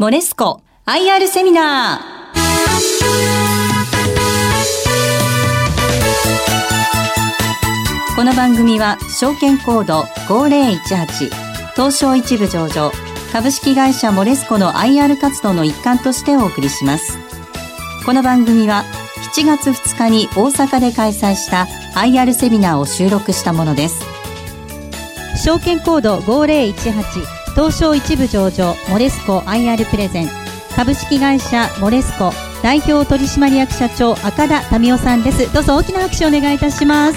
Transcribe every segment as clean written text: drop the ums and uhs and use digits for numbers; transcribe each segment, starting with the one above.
モレスコ IR セミナー。この番組は証券コード5018東証一部上場株式会社モレスコの IR 活動の一環としてお送りします。この番組は7月2日に大阪で開催した IR セミナーを収録したものです。証券コード5018東証一部上場モレスコ IR プレゼン株式会社モレスコ代表取締役社長赤田民生さんです。どうぞ大きな拍手をお願いいたします。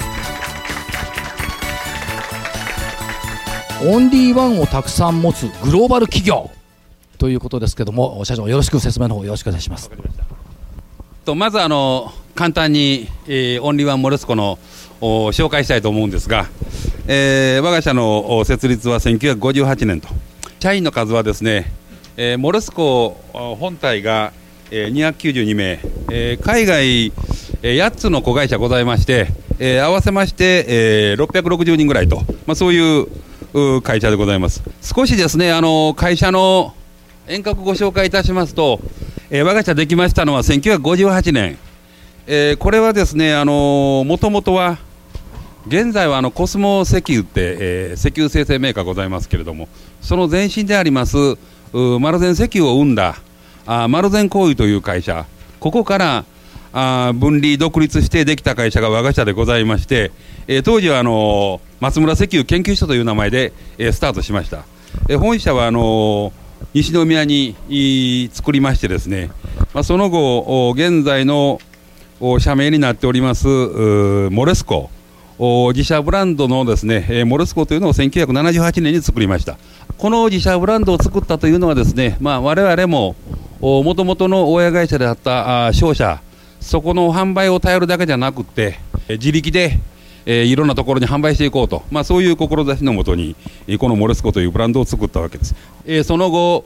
オンリーワンをたくさん持つグローバル企業ということですけども、社長よろしく説明の方よろしくお願いします。 まず簡単に、オンリーワンモレスコの紹介したいと思うんですが、我が社の設立は1958年と、社員の数はですね、モレスコ本体が292名、海外8つの子会社ございまして、合わせまして660人ぐらいと、そういう会社でございます。少しですね会社の遠隔ご紹介いたしますと、我が社できましたのは1958年、これはですねもともとは現在はコスモ石油って、石油精製メーカーございますけれども、その前身でありますマルゼン石油を生んだマルゼン鉱油という会社、ここから分離独立してできた会社が我が社でございまして、当時は松村石油研究所という名前で、スタートしました。本社は西宮に作りましてですね、その後現在の社名になっておりますモレスコ自社ブランドのですねモレスコというのを1978年に作りました。この自社ブランドを作ったというのはですね、我々ももともとの親会社であった商社、そこの販売を頼るだけじゃなくって自力でいろんなところに販売していこうと、そういう志のもとにこのモレスコというブランドを作ったわけです。その後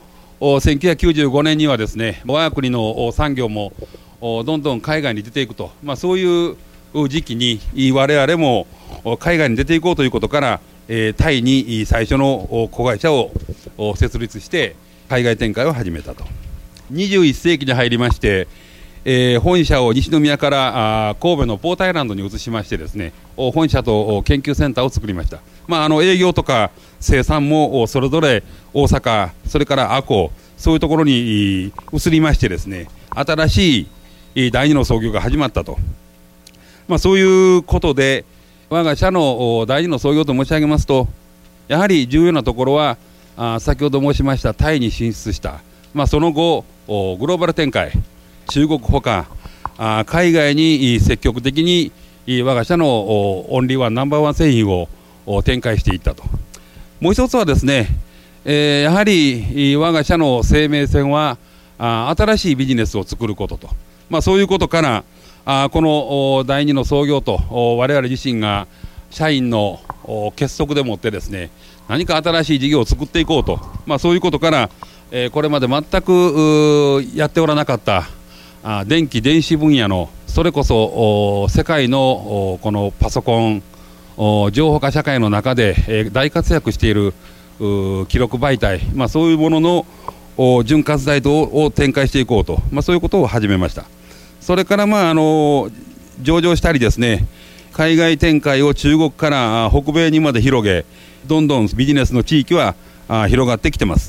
1995年にはですね我が国の産業もどんどん海外に出ていくと、そういう時期に我々も海外に出ていこうということから、タイに最初の子会社を設立して海外展開を始めたと。21世紀に入りまして、本社を西宮から神戸のポートアイランドに移しましてですね、本社と研究センターを作りました。営業とか生産もそれぞれ大阪、それから阿古、そういうところに移りましてですね、新しい第二の創業が始まったと、そういうことで我が社の第二の創業と申し上げますと、やはり重要なところは先ほど申しましたタイに進出した、その後グローバル展開、中国ほか海外に積極的に我が社のオンリーワンナンバーワン製品を展開していったと。もう一つはですね、やはり我が社の生命線は新しいビジネスを作ることと、そういうことからこの第二の創業と我々自身が社員の結束でもってですね、何か新しい事業を作っていこうと、そういうことから、これまで全くやっておらなかった電気電子分野の、それこそ世界のこのパソコン情報化社会の中で大活躍している記録媒体、そういうものの潤滑剤を展開していこうと、そういうことを始めました。それから上場したりですね、海外展開を中国から北米にまで広げ、どんどんビジネスの地域は広がってきてます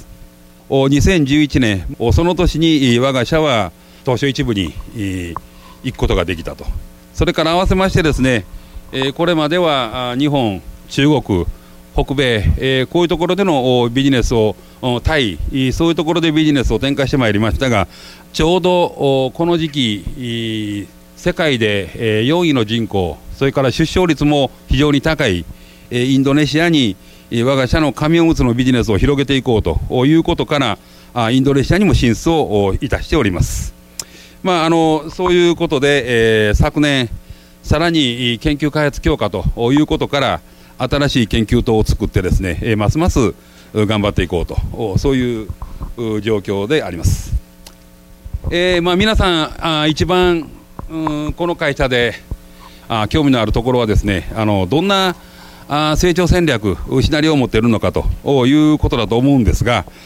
。2011年その年に我が社は東証一部に行くことができたと。それから合わせましてですね、これまでは日本、中国、北米、こういうところでのビジネスをタイ、そういうところでビジネスを展開してまいりましたが、ちょうどこの時期世界で4位の人口、それから出生率も非常に高いインドネシアに我が社の紙おむつのビジネスを広げていこうということからインドネシアにも進出をいたしております。そういうことで、昨年さらに研究開発強化ということから新しい研究棟を作ってですね、ますます頑張っていこうと、そういう状況であります。皆さん一番この会社で興味のあるところはですね、どんな成長戦略シナリオを持っているのかということだと思うんですが、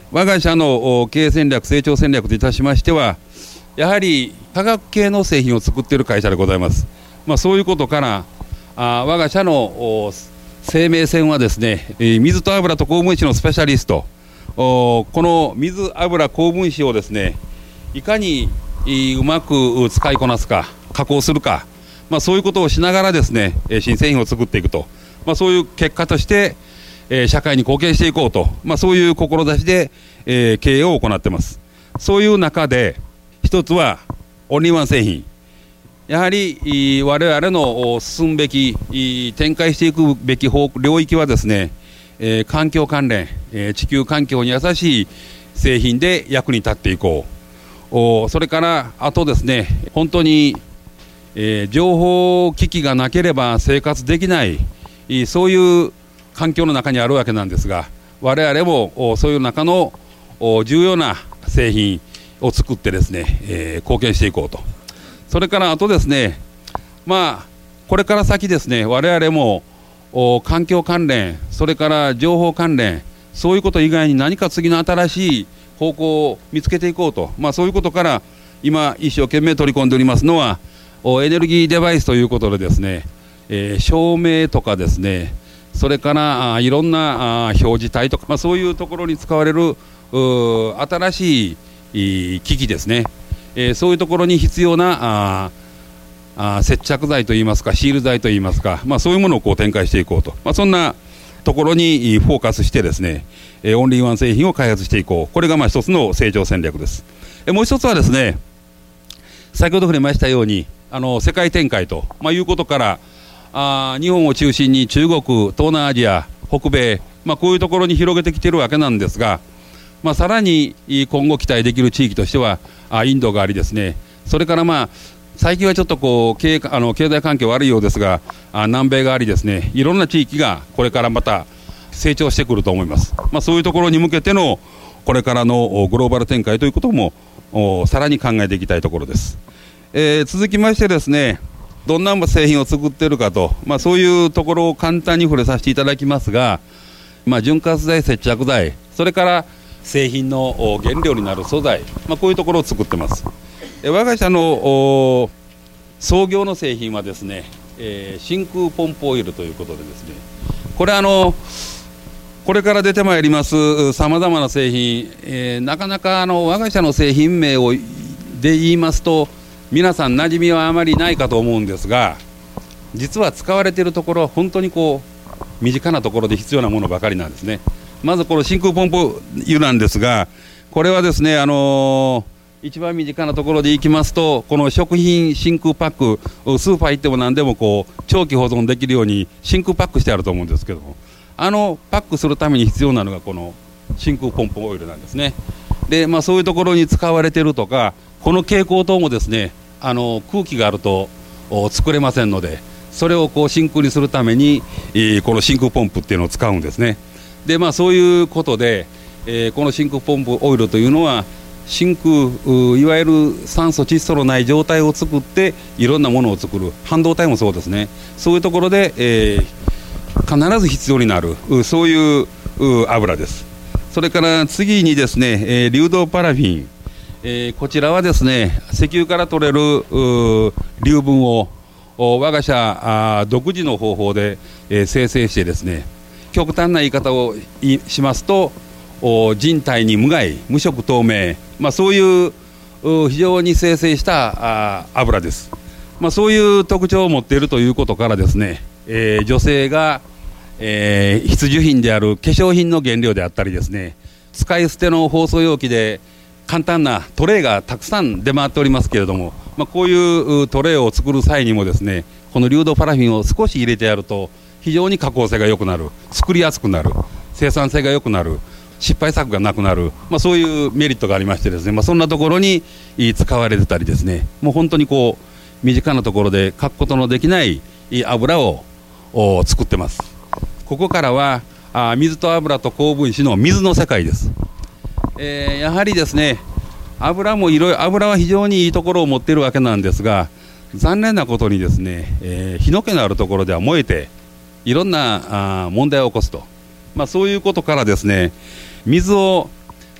我が社の経営戦略成長戦略といたしましてはやはり化学系の製品を作っている会社でございます。そういうことから我が社の生命線はですね、水と油と高分子のスペシャリスト、この水油高分子をですねいかにうまく使いこなすか加工するか、そういうことをしながらですね新製品を作っていくと、そういう結果として社会に貢献していこうと、そういう志で経営を行っています。そういう中で一つはオンリーワン製品、やはり我々の進むべき展開していくべき領域はですね、環境関連、地球環境に優しい製品で役に立っていこう。それからあとですね本当に、情報機器がなければ生活できないそういう環境の中にあるわけなんですが、我々もそういう中の重要な製品を作ってですね、貢献していこうと。それからあとですねこれから先ですね我々も環境関連それから情報関連そういうこと以外に何か次の新しい方向を見つけていこうと、そういうことから今一生懸命取り込んでおりますのはエネルギーデバイスということでですね、照明とかですねそれからいろんな表示体とか、そういうところに使われる新しい機器ですね、そういうところに必要な接着剤といいますかシール剤といいますか、そういうものを展開していこうと、そんなところにフォーカスしてですねオンリーワン製品を開発していこう。これが一つの成長戦略です。もう一つはですね先ほど触れましたように世界展開と、いうことから日本を中心に中国東南アジア北米、こういうところに広げてきているわけなんですが、さらに今後期待できる地域としてはインドがありですね、それから最近はちょっと経済環境悪いようですが南米がありですね、いろんな地域がこれからまた成長してくると思います。そういうところに向けてのこれからのグローバル展開ということもさらに考えていきたいところです。続きましてですねどんな製品を作っているかと、そういうところを簡単に触れさせていただきますが、潤滑剤接着剤それから製品の原料になる素材、こういうところを作ってます。我が社の創業の製品はですね、真空ポンプオイルということでですね、これこれから出てまいりますさまざまな製品、なかなか我が社の製品名をで言いますと皆さん馴染みはあまりないかと思うんですが、実は使われているところは本当に身近なところで必要なものばかりなんですね。まずこの真空ポンプ油なんですが、これはですね一番身近なところでいきますとこの食品真空パック、スーパー行っても何でも長期保存できるように真空パックしてあると思うんですけども、パックするために必要なのがこの真空ポンプオイルなんですね。でそういうところに使われているとか、この蛍光灯もですね空気があると作れませんので、それを真空にするためにこの真空ポンプっていうのを使うんですね。でそういうことで、この真空ポンプオイルというのは真空いわゆる酸素窒素のない状態を作っていろんなものを作る、半導体もそうですね、そういうところで、必ず必要になるそういう油です。それから次にですね、流動パラフィン、こちらはですね石油から取れる流分を我が社独自の方法で、生成してですね、極端な言い方をしますと人体に無害無色透明、そういう非常に精製した油です。そういう特徴を持っているということからですね、女性が、必需品である化粧品の原料であったりですね、使い捨ての包装容器で簡単なトレイがたくさん出回っておりますけれども、こういうトレイを作る際にもですねこの流動パラフィンを少し入れてやると非常に加工性が良くなる、作りやすくなる、生産性が良くなる、失敗作がなくなる、そういうメリットがありましてですね、そんなところに使われてたりですね、もう本当に身近なところで欠くことのできない油を作ってます。ここからは水と油と高分子の水の世界です。やはりですね油は非常にいいところを持っているわけなんですが、残念なことにですね、火の気のあるところでは燃えていろんな問題を起こすと、そういうことからですね水を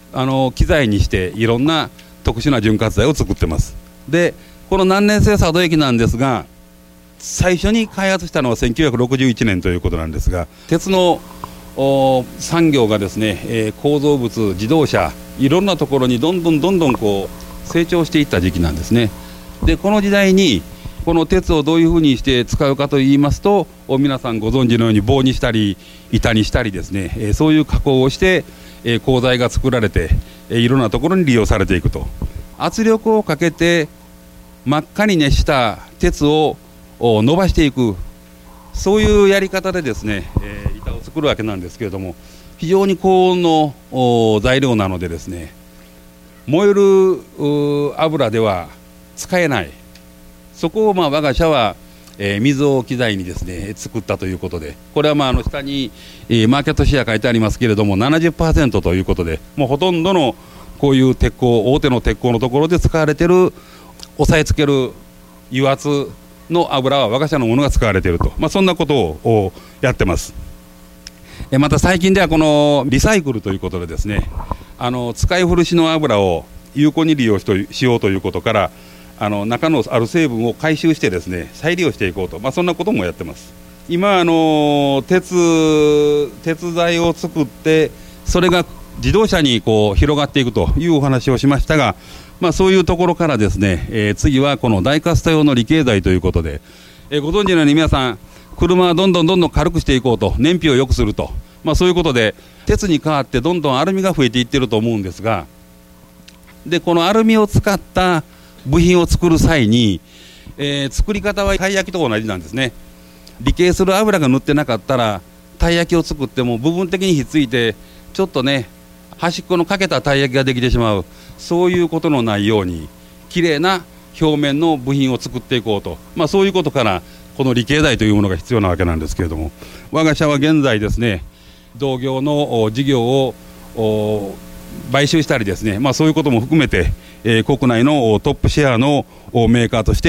機材にしていろんな特殊な潤滑剤を作ってます。でこの難燃性佐渡液なんですが、最初に開発したのは1961年ということなんですが、鉄の産業がですね、構造物、自動車、いろんなところにどんどんこう成長していった時期なんですね。でこの時代にこの鉄をどういうふうにして使うかといいますと、皆さんご存知のように棒にしたり板にしたりですね、そういう加工をして鋼材が作られていろんなところに利用されていくと。圧力をかけて真っ赤に熱した鉄を伸ばしていく、そういうやり方でですね、板を作るわけなんですけれども、非常に高温の材料なのでですね、燃える油では使えない、そこを我が社は水を機材にですね作ったということで、これは下にマーケットシェア書いてありますけれども 70% ということで、もうほとんどのこういう鉄鋼、大手の鉄鋼のところで使われている押さえつける油圧の油は我が社のものが使われていると、そんなことをやってます。また最近ではこのリサイクルということでですね、使い古しの油を有効に利用しようということから、中のある成分を回収してですね再利用していこうと、そんなこともやってます。今鉄材を作ってそれが自動車にこう広がっていくというお話をしましたが、そういうところからですね、次はこのダイカスト用の理系材ということで、ご存知のように皆さん車はどんどん軽くしていこうと、燃費を良くすると、そういうことで鉄に代わってどんどんアルミが増えていってると思うんですが、でこのアルミを使った部品を作る際に、作り方はたい焼きと同じなんですね。理系する油が塗ってなかったらたい焼きを作っても部分的にひっついてちょっとね端っこの欠けたたい焼きができてしまう、そういうことのないようにきれいな表面の部品を作っていこうと、そういうことからこの理系材というものが必要なわけなんですけれども、我が社は現在ですね同業の事業を買収したりですね、そういうことも含めて、国内のトップシェアのメーカーとして、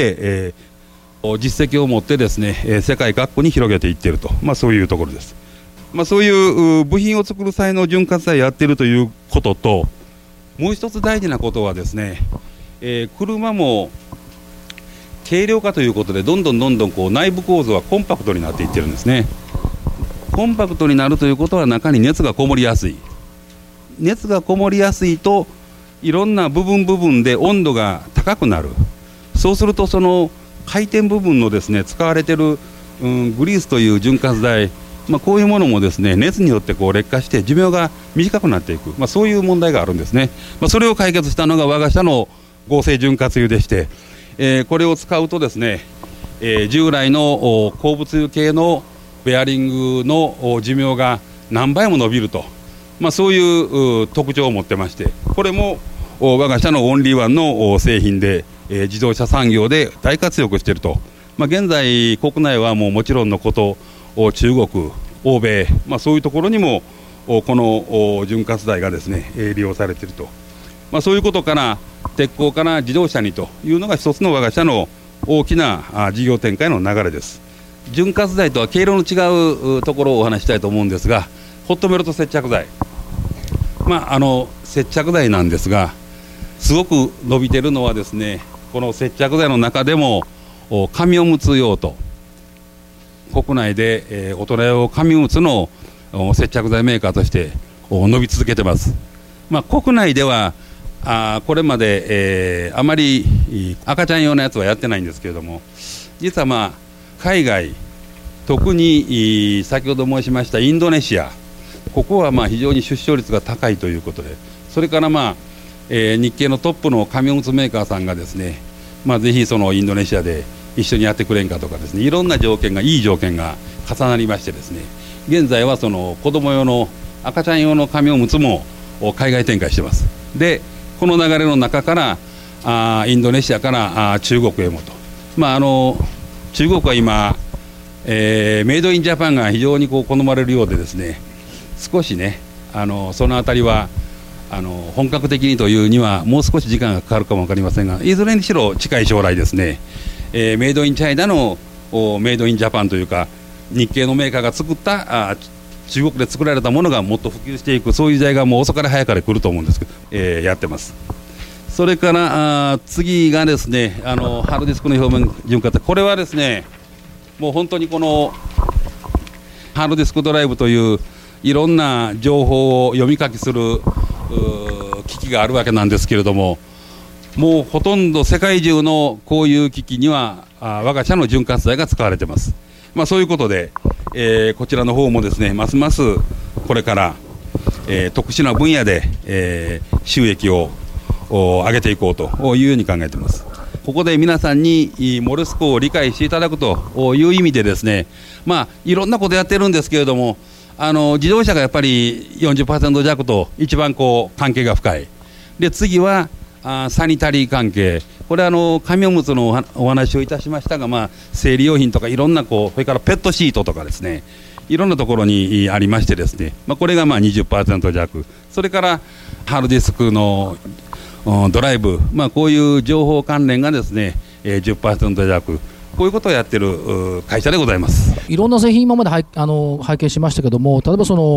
実績を持ってですね、世界各国に広げていっていると、そういうところです。そういう部品を作る際の潤滑剤やっているということと、もう一つ大事なことはですね、車も軽量化ということでどんどんこう内部構造はコンパクトになっていってるんですね。コンパクトになるということは中に熱がこもりやすい、熱がこもりやすいといろんな部分で温度が高くなる。そうするとその回転部分のですね使われている、グリースという潤滑剤、こういうものもですね熱によってこう劣化して寿命が短くなっていく、そういう問題があるんですね。それを解決したのが我が社の合成潤滑油でして、これを使うとですね、従来の鉱物油系のベアリングの寿命が何倍も伸びると、そういう特徴を持ってまして、これも我が社のオンリーワンの製品で、自動車産業で大活躍していると、現在国内はもちろんのこと中国、欧米、そういうところにもこの潤滑剤がですね利用されていると、そういうことから鉄鋼から自動車にというのが一つの我が社の大きな事業展開の流れです。潤滑剤とは経路の違うところをお話したいと思うんですが、ホットメルト接着剤、接着剤なんですが、すごく伸びているのはですね、この接着剤の中でも紙おむつ用途、国内で大人用紙おむつの接着剤メーカーとして伸び続けてます。国内ではこれまで、あまり赤ちゃん用のやつはやってないんですけれども、実は海外、特に先ほど申しましたインドネシア、ここは非常に出生率が高いということで、それから日系のトップの紙おむつメーカーさんがですね、ぜひそのインドネシアで一緒にやってくれんかとかですね、いろんな条件がいい条件が重なりましてですね、現在はその子供用の赤ちゃん用の紙おむつも海外展開してます。でこの流れの中からインドネシアから中国へもと、中国は今、メイドインジャパンが非常に好まれるようでですね、少しねそのあたりは本格的にというにはもう少し時間がかかるかも分かりませんが、いずれにしろ近い将来ですね、メイドインチャイナのメイドインジャパンというか日系のメーカーが作った中国で作られたものがもっと普及していく、そういう時代がもう遅かれ早かれ来ると思うんですけど、やってます。それから次がですね、ハードディスクの表面潤滑、これはですね、もう本当にこのハードディスクドライブといういろんな情報を読み書きする機器があるわけなんですけれども、もうほとんど世界中のこういう機器には我が社の潤滑剤が使われています。そういうことで、こちらの方もですね、ますますこれから、特殊な分野で、収益を上げていこうというように考えています。ここで皆さんにモルスコを理解していただくという意味でですね、いろんなことやってるんですけれども、自動車がやっぱり 40% 弱と一番関係が深い。で次はサニタリー関係、これ紙おむつのお話をいたしましたが、生理用品とかいろんなそれからペットシートとかですね、いろんなところにありましてですね、これが20% 弱、それからハードディスクのドライブ、こういう情報関連がですね、10% 弱、こういうことをやってる会社でございます。 いろんな製品今まで拝見しましたけども、例えばその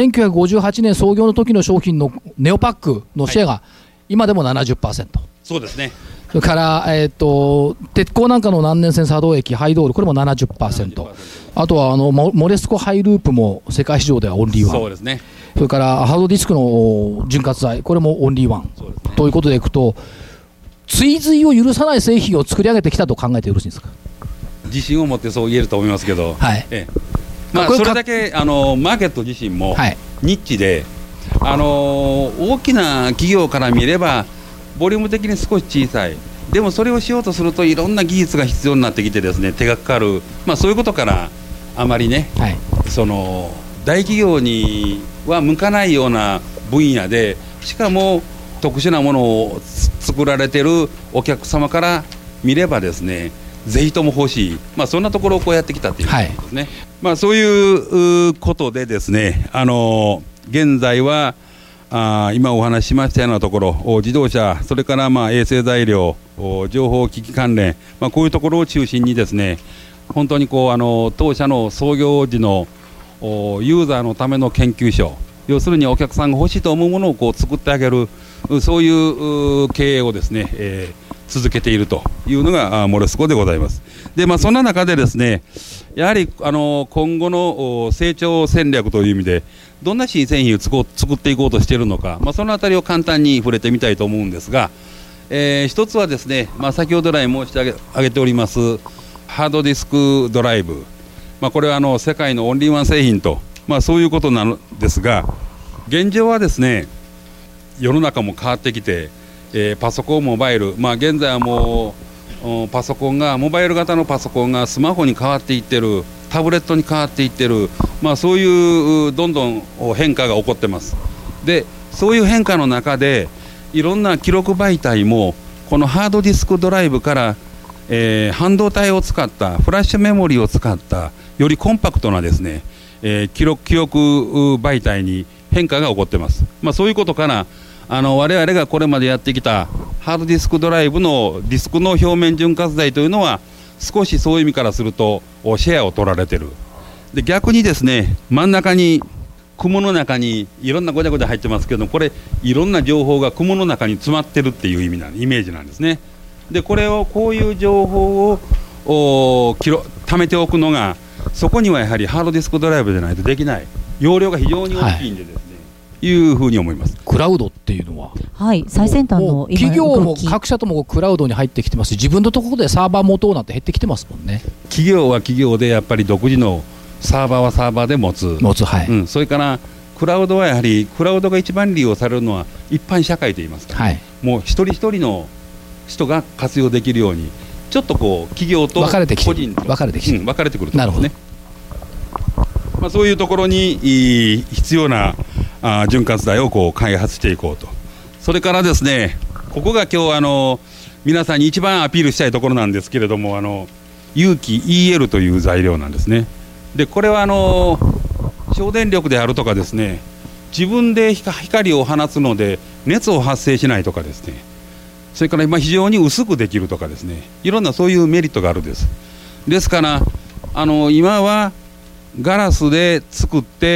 1958年創業の時の商品のネオパックのシェアが今でも 70%、 そうですね。 それから、鉄鋼なんかの難燃線作動液ハイドール、これも 70%、あとはモレスコハイループも世界市場ではオンリーワン、 そうですね。 それからハードディスクの潤滑剤、これもオンリーワン、 そうですね。 ということでいくと、追随を許さない製品を作り上げてきたと考えてよろしいですか。 自信を持ってそう言えると思いますけど、 はい、 それだけマーケット自身もニッチで、大きな企業から見ればボリューム的に少し小さい、でもそれをしようとするといろんな技術が必要になってきてですね、手がかかる、そういうことからあまりね、その大企業には向かないような分野で、しかも特殊なものを作られているお客様から見ればですね、ぜひとも欲しい、そんなところをやってきたということですね。そういうことでですね、現在は今お話ししましたようなところ、自動車、それから衛生材料、情報機器関連、こういうところを中心にですね、本当に当社の創業時のユーザーのための研究所、要するにお客さんが欲しいと思うものを作ってあげる、そういう経営をですね、続けているというのがモレスコでございます。で、そんな中でですね、やはり今後の成長戦略という意味でどんな新製品を作っていこうとしているのか、そのあたりを簡単に触れてみたいと思うんですが、一つはですね、先ほど来申し上げておりますハードディスクドライブ、これは世界のオンリーワン製品と、そういうことなんですが、現状はですね、世の中も変わってきて、パソコン、モバイル、現在はもうパソコンが、モバイル型のパソコンがスマホに変わっていってる、タブレットに変わっていってる、そういうどんどん変化が起こってます。で、そういう変化の中でいろんな記録媒体もこのハードディスクドライブから、半導体を使ったフラッシュメモリを使ったよりコンパクトなですね、記憶媒体に変化が起こってます。そういうことから我々がこれまでやってきたハードディスクドライブのディスクの表面潤滑剤というのは少しそういう意味からするとシェアを取られてる。で、逆にですね、真ん中に雲の中にいろんなごちゃごちゃ入ってますけど、これいろんな情報が雲の中に詰まってるっていうイメージなんですね。で、こういう情報を貯めておくのが、そこにはやはりハードディスクドライブじゃないとできない、容量が非常に大きいんでですね、いうふうに思います。 クラウドっていうのは、 最先端の今企業も各社ともクラウドに入ってきてますし、自分のところでサーバー持とうなんて減ってきてますもんね。 企業は企業でやっぱり独自のサーバーはサーバーで持つ、それからクラウドはやはりクラウドが一番利用されるのは一般社会といいますか、もう一人一人の人が活用できるように、ちょっと企業と個人と分かれてくると。なるほどね。そういうところに必要な潤滑剤を開発していこうと。それからですね、ここが今日皆さんに一番アピールしたいところなんですけれども、有機 EL という材料なんですね。で、これは省電力であるとかですね、自分で光を放つので熱を発生しないとかですね、それから非常に薄くできるとかですね、いろんなそういうメリットがあるんです。ですから今はガラスで作って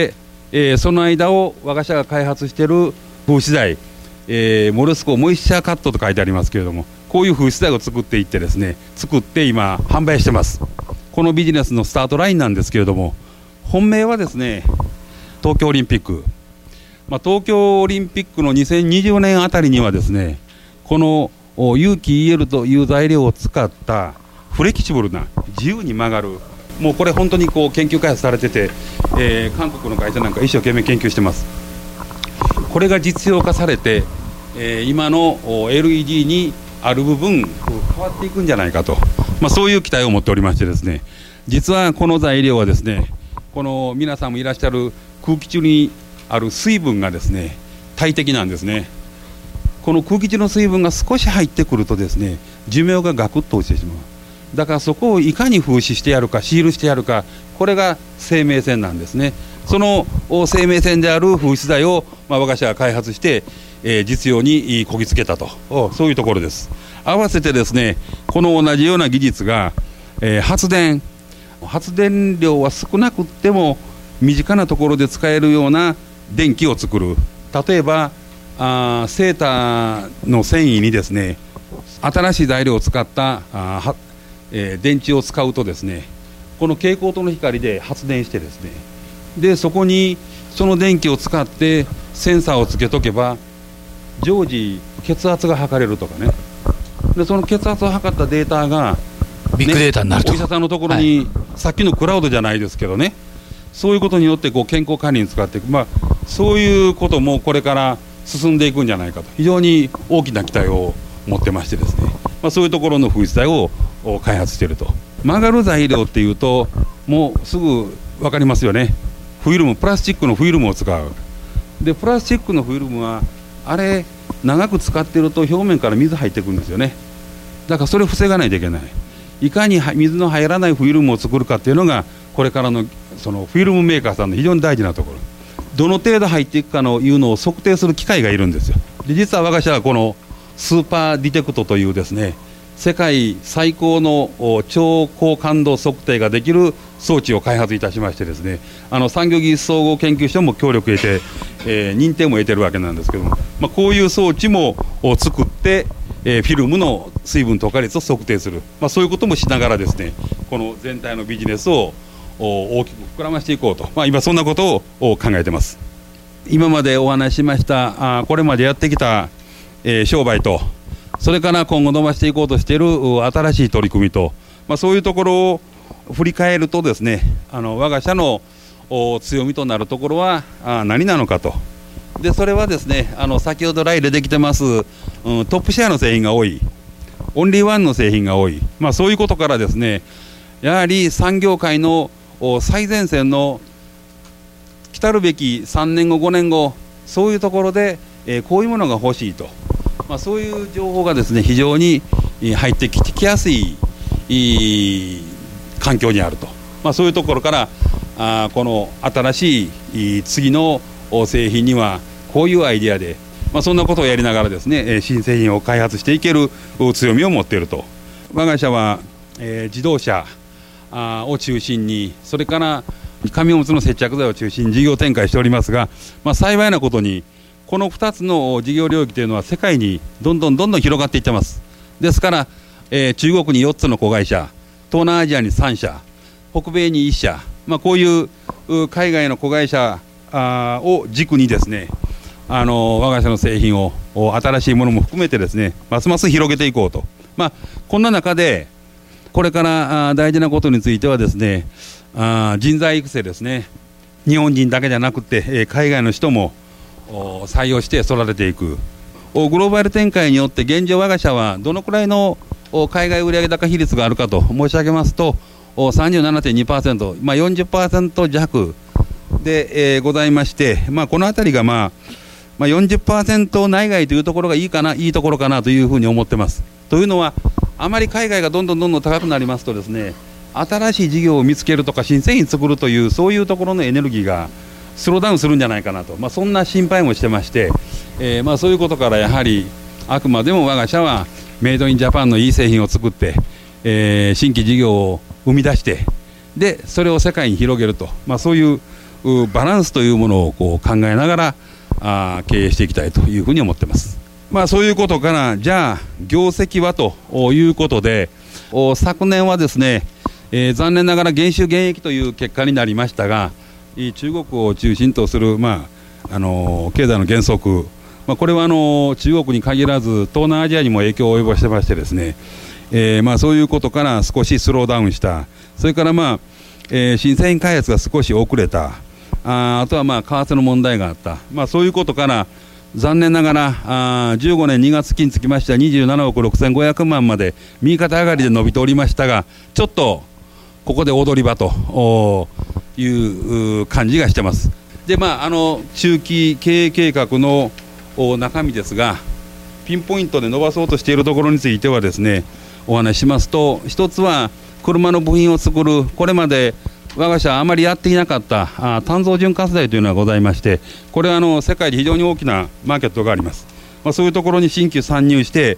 その間を我が社が開発している風刺材、モルスコモイスチャーカットと書いてありますけれども、こういう風刺材を作っていってですね、作って今販売してます。このビジネスのスタートラインなんですけれども、本命はですね、東京オリンピック、東京オリンピックの2020年あたりにはですね、この有機 EL という材料を使ったフレキシブルな自由に曲がる、もうこれ本当にこう研究開発されてて、韓国の会社なんか一生懸命研究してます。これが実用化されて、今の LED にある部分変わっていくんじゃないかと、そういう期待を持っておりましてですね、実はこの材料はですね、この皆さんもいらっしゃる空気中にある水分がですね、大敵なんですね。この空気中の水分が少し入ってくるとですね、寿命がガクッと落ちてしまう。だからそこをいかに封止してやるか、シールしてやるか、これが生命線なんですね。その生命線である風刺材を、我が社が開発して、実用にこぎつけたと、そういうところです。合わせてですね、この同じような技術が、発電量は少なくっても身近なところで使えるような電気を作る。例えばセーターの繊維にですね、新しい材料を使った電池を使うとですね、この蛍光灯の光で発電してですね、でそこにその電気を使ってセンサーをつけとけば常時血圧が測れるとかね、でその血圧を測ったデータがビッグデータになると、 お医者さんのところに、さっきのクラウドじゃないですけどね、そういうことによってこう健康管理に使っていく、そういうこともこれから進んでいくんじゃないかと、非常に大きな期待を持ってましてですね、そういうところの風刺材を開発していると。曲がる材料っていうともうすぐ分かりますよね。フィルム、プラスチックのフィルムを使う。でプラスチックのフィルムはあれ長く使っていると表面から水入ってくるんですよね。だからそれを防がないといけない。いかに水の入らないフィルムを作るかっていうのがこれからのそのフィルムメーカーさんの非常に大事なところ。どの程度入っていくかのいうのを測定する機械がいるんですよ。で実は我が社はこのスーパーディテクトというですね、世界最高の超高感度測定ができる装置を開発いたしましてですね、産業技術総合研究所も協力を得て、認定も得てるわけなんですけども、こういう装置も作って、フィルムの水分透過率を測定する、そういうこともしながらですね、この全体のビジネスを大きく膨らましていこうと、今そんなことを考えてます。今までお話ししましたこれまでやってきた、商売と、それから今後伸ばしていこうとしている新しい取り組みと、そういうところを振り返るとですね、我が社の強みとなるところは何なのかと。でそれはですね、先ほど来でできてます、トップシェアの製品が多い、オンリーワンの製品が多い、そういうことからですね、やはり産業界の最前線の来たるべき3年後5年後、そういうところで、こういうものが欲しいと、そういう情報がですね非常に入ってきやすい環境にあると、そういうところからこの新しい次の製品にはこういうアイデアで、そんなことをやりながらですね、新製品を開発していける強みを持っていると。我が社は、自動車を中心に、それから紙おむつの接着剤を中心に事業展開しておりますが、幸いなことにこの2つの事業領域というのは世界にどんどん広がっていってます。ですから、中国に4つの子会社、東南アジアに3社、北米に1社、こういう海外の子会社を軸にですね、我が社の製品を新しいものも含めてですね、ますます広げていこうと。こんな中でこれから大事なことについてはですね、人材育成ですね。日本人だけじゃなくて海外の人も採用して育てていく。グローバル展開によって現状我が社はどのくらいの海外売上高比率があるかと申し上げますと 37.2%、40% 弱で、ございまして、このあたりが40% 内外というところがいいところかなというふうに思ってます。というのはあまり海外がどんどん高くなりますとですね、新しい事業を見つけるとか新製品作るというそういうところのエネルギーがスローダウンするんじゃないかなと、そんな心配もしてまして、そういうことからやはりあくまでも我が社はメイドインジャパンのいい製品を作って、新規事業を生み出して、でそれを世界に広げると、そういうバランスというものをこう考えながら経営していきたいというふうに思っています。そういうことからじゃあ業績はということで、昨年はですね、残念ながら減収減益という結果になりましたが、中国を中心とする、経済の減速、これは中国に限らず東南アジアにも影響を及ぼしてましてですね、そういうことから少しスローダウンした。それから新製品開発が少し遅れた。あとは為替の問題があった。そういうことから残念ながら15年2月期につきましては27億6500万まで右肩上がりで伸びておりましたが、ちょっとここで踊り場という感じがしてます。で中期経営計画の中身ですが、ピンポイントで伸ばそうとしているところについてはですね、お話ししますと、一つは車の部品を作る、これまで我が社あまりやっていなかった炭素潤滑剤というのがございまして、これは世界で非常に大きなマーケットがあります。そういうところに新規参入して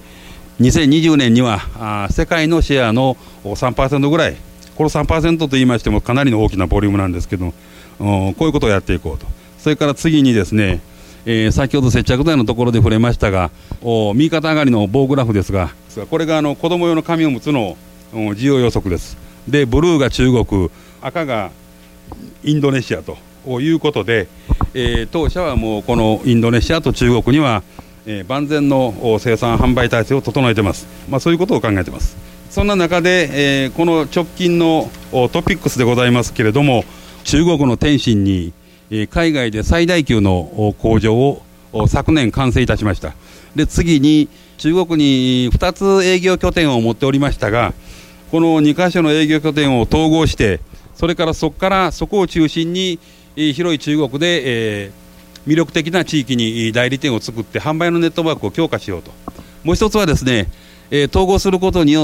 2020年には世界のシェアの 3% ぐらい、この 3% と言いましてもかなりの大きなボリュームなんですけど、こういうことをやっていこうと。それから次にですね、先ほど接着剤のところで触れましたが、右肩上がりの棒グラフですが、これが子供用の紙おむつの需要予測です。でブルーが中国、赤がインドネシアということで、当社はもうこのインドネシアと中国には、万全の生産販売体制を整えてます。そういうことを考えてます。そんな中で、この直近のトピックスでございますけれども、中国の天津に海外で最大級の工場を昨年完成いたしました。で次に中国に2つ営業拠点を持っておりましたが、この2カ所の営業拠点を統合して、それからそこを中心に広い中国で、魅力的な地域に代理店を作って販売のネットワークを強化しようと。もう一つはですね、統合することによって、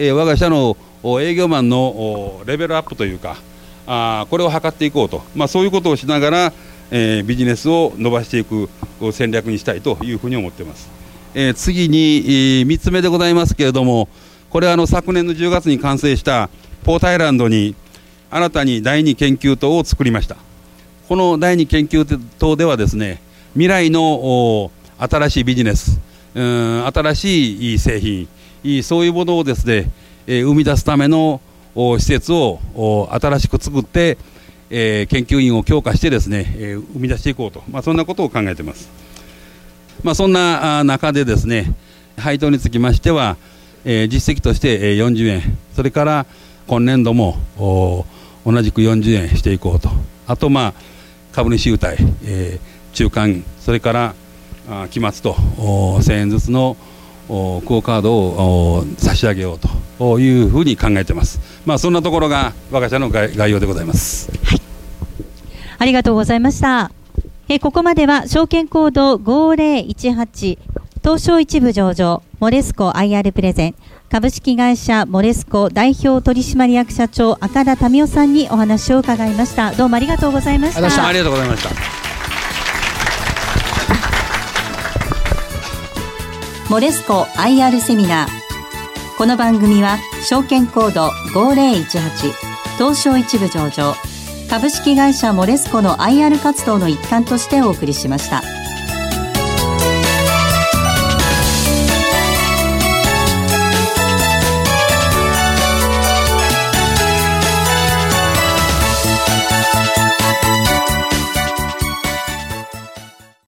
我が社の営業マンのレベルアップというか、これを図っていこうと、そういうことをしながら、ビジネスを伸ばしていく戦略にしたいというふうに思っています。次に、3つ目でございますけれども、これは昨年の10月に完成したポートアイランドに新たに第2研究棟を作りました。この第2研究棟ではですね、未来の新しいビジネス、新しい製品、そういうものをですね、生み出すための施設を新しく作って、研究員を強化してですね、生み出していこうと、そんなことを考えています。そんな中でですね、配当につきましては、実績として40円、それから今年度も同じく40円していこうと。あと株主優待、中間、それから期末と1000円ずつのクオカードを差し上げようというふうに考えています。そんなところが我が社の概要でございます。 はい、ありがとうございました。ここまでは証券コード5018東証一部上場モレスコ IR プレゼン株式会社モレスコ代表取締役社長赤田民夫さんにお話を伺いました。どうもありがとうございました。 ありがとうございました。 モレスコ IR セミナー。この番組は証券コード5018東証一部上場株式会社モレスコの IR 活動の一環としてお送りしました。